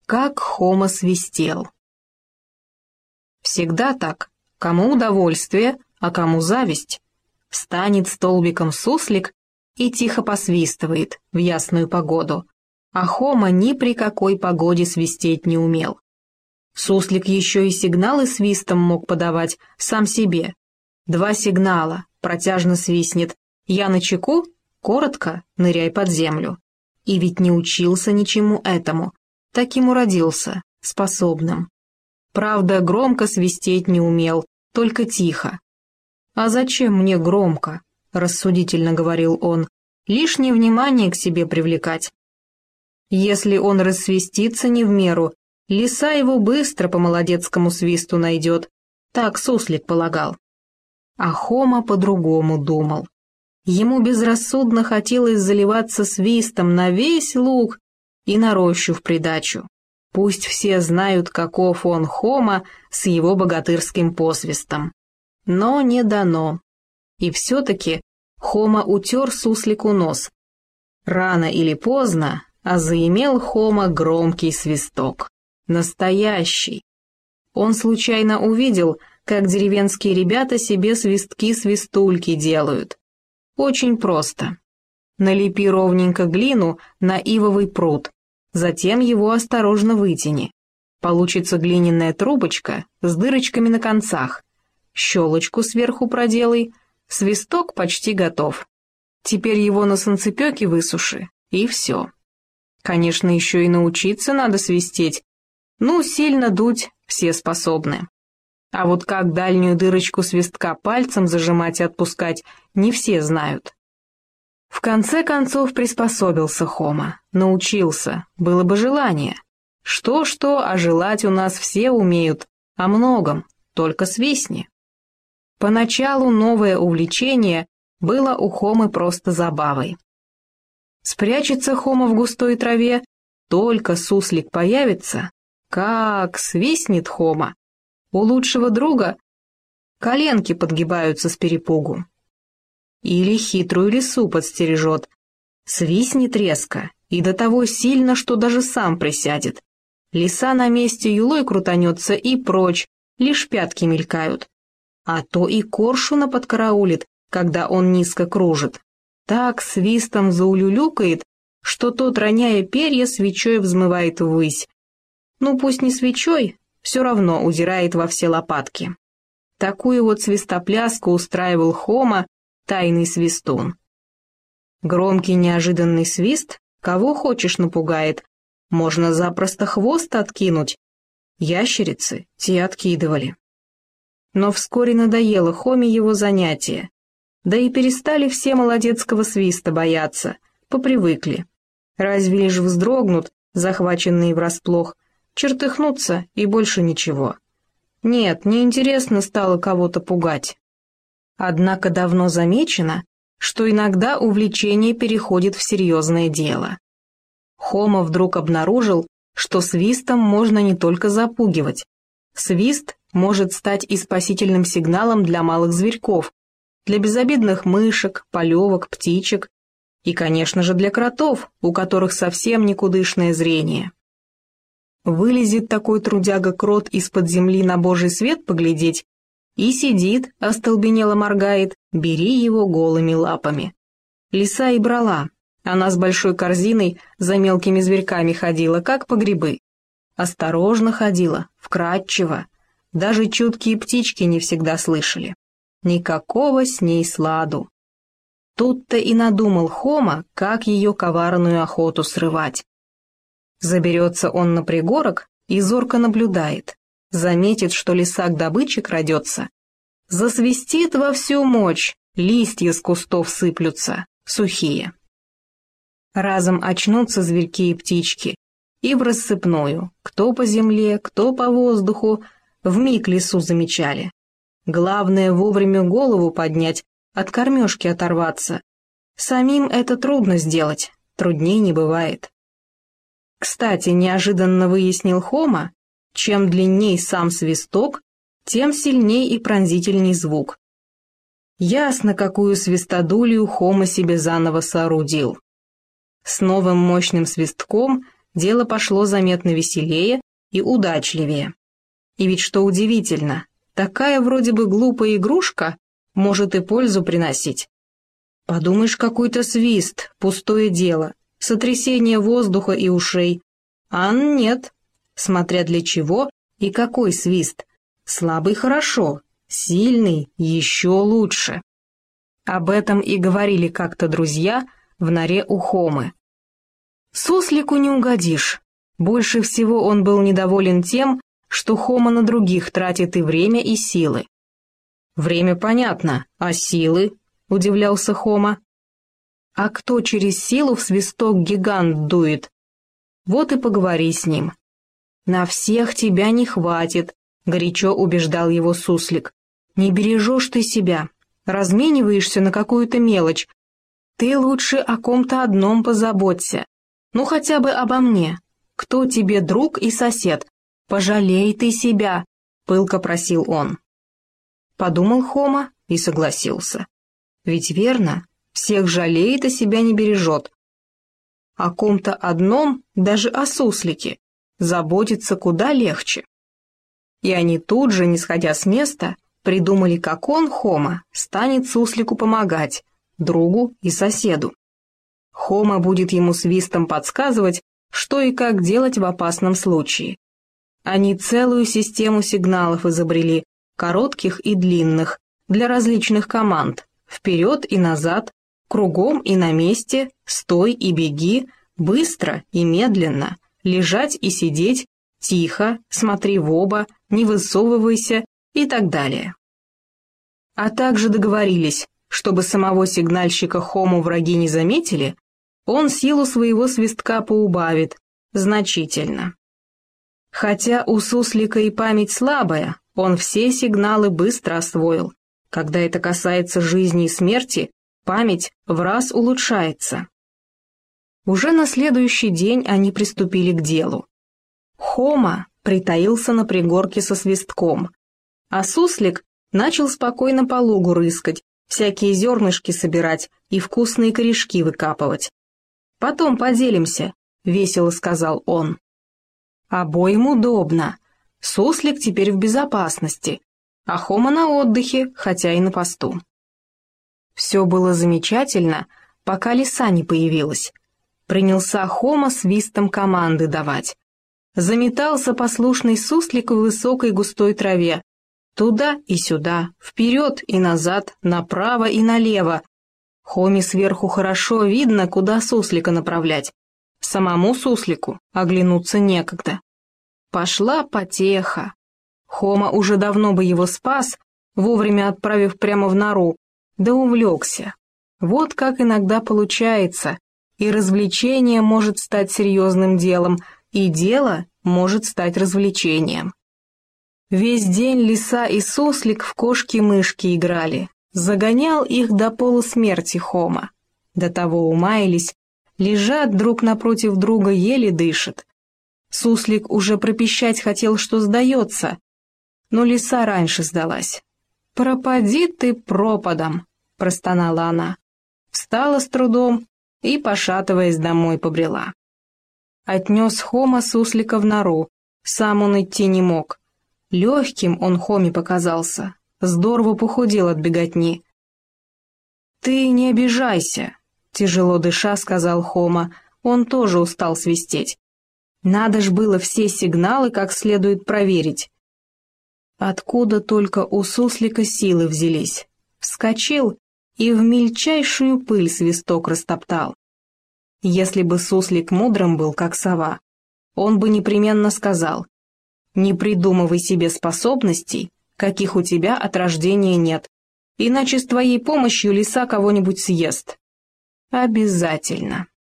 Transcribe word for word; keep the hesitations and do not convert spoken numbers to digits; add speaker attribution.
Speaker 1: Как Хома свистел. Всегда так, кому удовольствие, а кому зависть. Встанет столбиком суслик и тихо посвистывает в ясную погоду, а Хома ни при какой погоде свистеть не умел. Суслик еще и сигналы свистом мог подавать сам себе. Два сигнала, протяжно свистнет «Я начеку», коротко «Ныряй под землю». И ведь не учился ничему этому, таким уродился, способным. Правда, громко свистеть не умел, только тихо. «А зачем мне громко?» — рассудительно говорил он. «Лишнее внимание к себе привлекать». Если он рассвистится не в меру, лиса его быстро по молодецкому свисту найдет, так суслик полагал. А Хома по-другому думал. Ему безрассудно хотелось заливаться свистом на весь луг и на рощу в придачу. Пусть все знают, каков он, Хома, с его богатырским посвистом. Но не дано. И все-таки Хома утер суслику нос. Рано или поздно, а заимел Хома громкий свисток. Настоящий. Он случайно увидел, как деревенские ребята себе свистки-свистульки делают. Очень просто. Налепи ровненько глину на ивовый прут, затем его осторожно вытяни. Получится глиняная трубочка с дырочками на концах. Щелочку сверху проделай, свисток почти готов. Теперь его на солнцепёке высуши, и все. Конечно, еще и научиться надо свистеть. Ну, сильно дуть все способны. А вот как дальнюю дырочку свистка пальцем зажимать и отпускать, не все знают. В конце концов приспособился Хома, научился, было бы желание. Что-что, а желать у нас все умеют, о многом, только свистни. Поначалу новое увлечение было у Хомы просто забавой. Спрячется Хома в густой траве, только суслик появится, как свистнет Хома. У лучшего друга коленки подгибаются с перепугу. Или хитрую лису подстережет. Свистнет резко, и до того сильно, что даже сам присядет. Лиса на месте юлой крутанется и прочь, лишь пятки мелькают. А то и коршуна подкараулит, когда он низко кружит. Так свистом заулюлюкает, что тот, роняя перья, свечой взмывает ввысь. Ну пусть не свечой, все равно удирает во все лопатки. Такую вот свистопляску устраивал Хома, тайный свистун. Громкий неожиданный свист, кого хочешь напугает, можно запросто хвост откинуть. Ящерицы те откидывали. Но вскоре надоело Хоме его занятие, да и перестали все молодецкого свиста бояться, попривыкли. Разве лишь вздрогнут, захваченные врасплох, чертыхнутся и больше ничего. Нет, неинтересно стало кого-то пугать. Однако давно замечено, что иногда увлечение переходит в серьезное дело. Хома вдруг обнаружил, что свистом можно не только запугивать. Свист может стать и спасительным сигналом для малых зверьков, для безобидных мышек, полевок, птичек и, конечно же, для кротов, у которых совсем никудышное зрение. Вылезет такой трудяга-крот из-под земли на божий свет поглядеть и сидит, остолбенело моргает, бери его голыми лапами. Лиса и брала, она с большой корзиной за мелкими зверьками ходила, как по грибы. Осторожно ходила, вкрадчиво, даже чуткие птички не всегда слышали. Никакого с ней сладу. Тут-то и надумал Хома, как ее коварную охоту срывать. Заберется он на пригорок и зорко наблюдает, заметит, что лиса к добыче крадется, засвистит во всю мощь, листья с кустов сыплются, сухие. Разом очнутся зверьки и птички, и в рассыпную, кто по земле, кто по воздуху, вмиг лису замечали. Главное вовремя голову поднять, от кормежки оторваться. Самим это трудно сделать, трудней не бывает. Кстати, неожиданно выяснил Хома, чем длинней сам свисток, тем сильней и пронзительней звук. Ясно, какую свистодулью Хома себе заново соорудил. С новым мощным свистком дело пошло заметно веселее и удачливее. И ведь что удивительно, такая вроде бы глупая игрушка может и пользу приносить. Подумаешь, какой-то свист, пустое дело, сотрясение воздуха и ушей. А нет, смотря для чего и какой свист. Слабый хорошо, сильный еще лучше. Об этом и говорили как-то друзья в норе у Хомы. Суслику не угодишь. Больше всего он был недоволен тем, что Хома на других тратит и время, и силы. «Время понятно, а силы?» — удивлялся Хома. «А кто через силу в свисток гигант дует? Вот и поговори с ним». «На всех тебя не хватит», — горячо убеждал его Суслик. «Не бережешь ты себя, размениваешься на какую-то мелочь. Ты лучше о ком-то одном позаботься, ну хотя бы обо мне. Кто тебе друг и сосед? Пожалей ты себя», — пылко просил он. Подумал Хома и согласился. Ведь верно, всех жалеет, а себя не бережет. О ком-то одном, даже о Суслике, заботиться куда легче. И они тут же, не сходя с места, придумали, как он, Хома, станет Суслику помогать, другу и соседу. Хома будет ему свистом подсказывать, что и как делать в опасном случае. Они целую систему сигналов изобрели, коротких и длинных, для различных команд, вперед и назад, кругом и на месте, стой и беги, быстро и медленно, лежать и сидеть, тихо, смотри в оба, не высовывайся и так далее. А также договорились, чтобы самого сигнальщика Хому враги не заметили, он силу своего свистка поубавит, значительно. Хотя у Суслика и память слабая, он все сигналы быстро освоил. Когда это касается жизни и смерти, память в раз улучшается. Уже на следующий день они приступили к делу. Хома притаился на пригорке со свистком, а Суслик начал спокойно по лугу рыскать, всякие зернышки собирать и вкусные корешки выкапывать. «Потом поделимся», — весело сказал он. Обоим удобно. Суслик теперь в безопасности, а Хома на отдыхе, хотя и на посту. Все было замечательно, пока лиса не появилась. Принялся Хома свистом команды давать. Заметался послушный Суслик в высокой густой траве. Туда и сюда, вперед и назад, направо и налево. Хоме сверху хорошо видно, куда Суслика направлять. Самому Суслику оглянуться некогда. Пошла потеха. Хома уже давно бы его спас, вовремя отправив прямо в нору, да увлекся. Вот как иногда получается, и развлечение может стать серьезным делом, и дело может стать развлечением. Весь день лиса и Суслик в кошки-мышки играли, загонял их до полусмерти Хома. До того умаялись, лежат друг напротив друга, еле дышат. Суслик уже пропищать хотел, что сдается, но лиса раньше сдалась. «Пропади ты пропадом», — простонала она. Встала с трудом и, пошатываясь, домой побрела. Отнес Хома Суслика в нору, сам он идти не мог. Легким он Хоме показался, здорово похудел от беготни. «Ты не обижайся», — тяжело дыша сказал Хома, он тоже устал свистеть. «Надо ж было все сигналы как следует проверить». Откуда только у Суслика силы взялись. Вскочил и в мельчайшую пыль свисток растоптал. Если бы Суслик мудрым был, как сова, он бы непременно сказал: «Не придумывай себе способностей, каких у тебя от рождения нет, иначе с твоей помощью лиса кого-нибудь съест». Обязательно.